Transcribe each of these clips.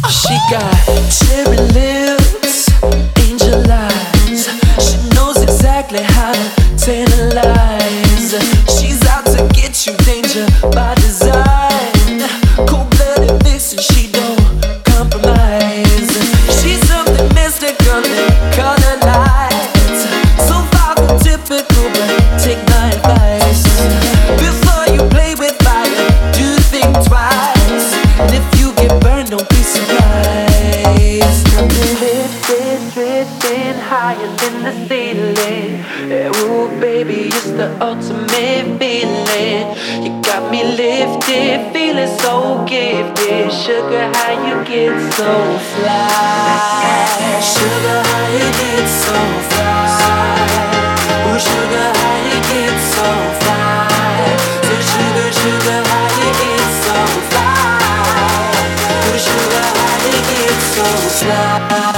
She got cherry lips, angel eyes. She knows exactly how to tantalize. She's out to get you, danger by design. Cold-blooded vixen, she don't compromise. She's something mystical in color lights. So far from typical, but take my advice. Before you play with fire, do think twice. And if you get burned, don't be surprised. Lifted, drifting higher than the ceiling. Ooh, baby, it's the ultimate feeling. You got me lifted, feeling so gifted. Sugar, how you get so fly? Sugar, how you get so fly? Ooh, sugar, how you get so fly? So sugar, sugar, how you get so fly? Ooh, sugar, how you get so fly?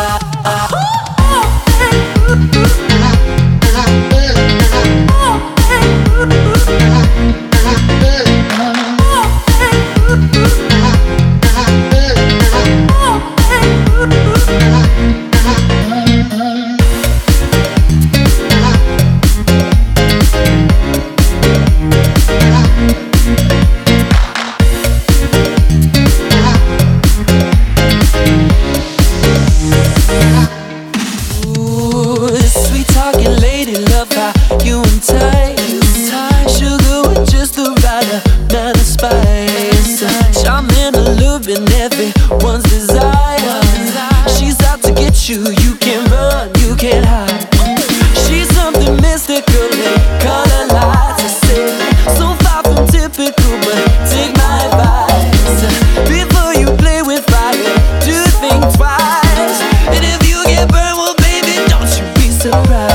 Love how you entice. Sugar with just the right amount of spice. Charming, alluring, everyone's desire. She's out to get you, you can't run, you can't hide. She's something mystical in color lights. I say, so far from typical, but take my advice. Before you play with fire, do think twice. And if you get burned, well baby, don't you be surprised.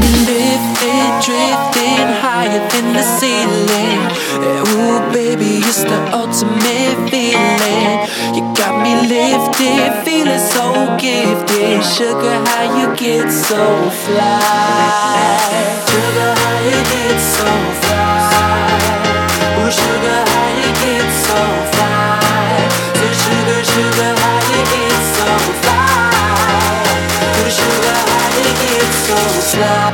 Drifting higher than the ceiling. Ooh, baby, it's the ultimate feeling. You got me lifted, feeling so gifted. Sugar, how you get so fly? Sugar, how you get so fly? Ooh, sugar, how you get so fly? So sugar, sugar, how you get so fly? Ooh, sugar, how you get so fly?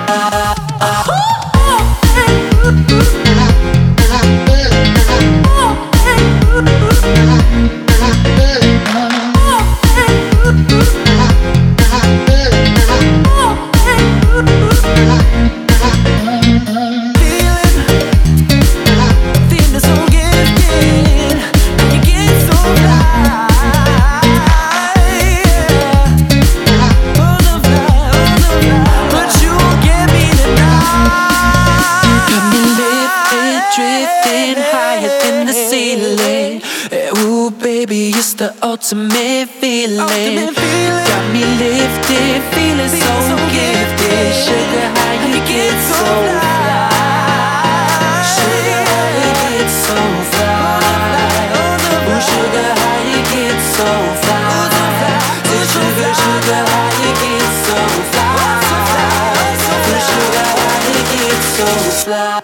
Drifting higher than the ceiling. Ooh, baby, it's the ultimate feeling. Got me lifted, feeling so gifted. Sugar, how you get so fly? Sugar, how you get so fly? Ooh, sugar, how you get so fly? Ooh, sugar, sugar, how you get so fly? Ooh, sugar, how you get so fly?